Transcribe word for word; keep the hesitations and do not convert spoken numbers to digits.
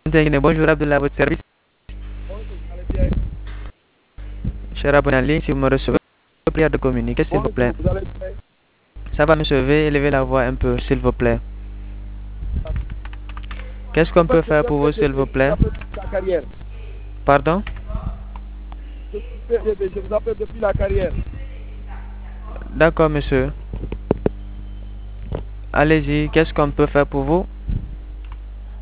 Bonjour Abdullah, à votre service. Cher abonné en ligne, si vous me recevez, prière de communiquer, s'il vous plaît. Ça va, monsieur, veuillez élever la voix un peu, s'il vous plaît. Qu'est-ce qu'on peut faire pour vous, s'il vous plaît? Pardon? Je vous appelle depuis la carrière. D'accord, monsieur. Allez-y, qu'est-ce qu'on peut faire pour vous?